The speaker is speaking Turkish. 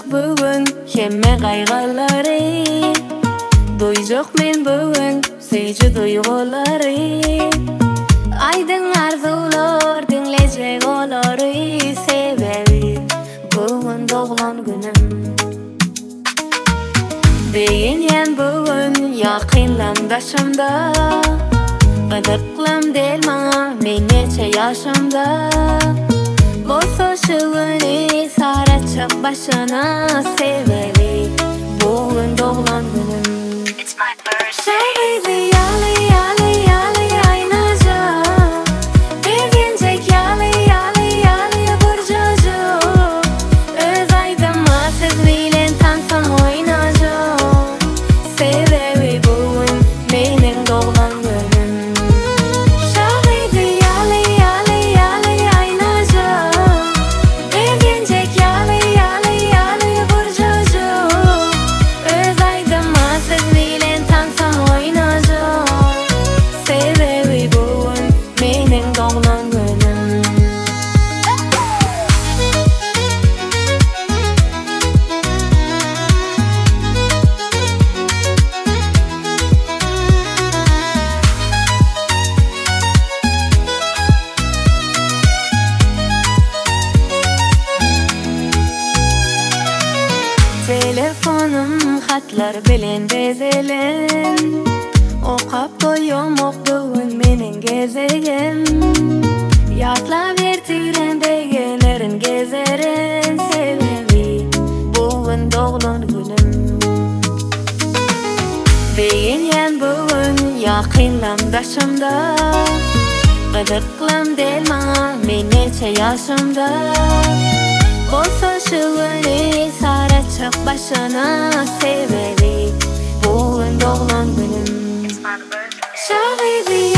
bugün hemme kaygıları. Duyacak men bugün seyci duyguları. Aydın arzular dinleyecek oları. Sebebi bugün doğulan günüm. Beğenen bugün yakınlam başımda. Qadr qılam del bana men neçe yaşımda. Bolsa şu günü sara çık başına. Sebebi bugün doğulan günüm. Şahidi yalı yalı yalı aynaca. Beğenecek yalı yalı yalı burcucu. Öz aydıma siz bilen tansam oynayacağım. Sebebi bugün benim doğulan günüm. Şahidi yalı yalı yalı aynaca. Beğenecek yalı yalı yalı burcucu. Öz aydıma siz bilen tansam oynayacağım. Sebebi bugün benim doğulan günüm. Telefonum hatlar bilen bezelen. Oqap koyum bugün menin gezegim. Yatla vertiren degelerin gezerin. Sebebi bugün doğulan günüm. Beğenen bugün yakınlam başımda. Qadr qılam del bana men neçe yaşımda. Bolsa şu günü sara çık başına. Sebebi bugün doğulan günüm. Şahidi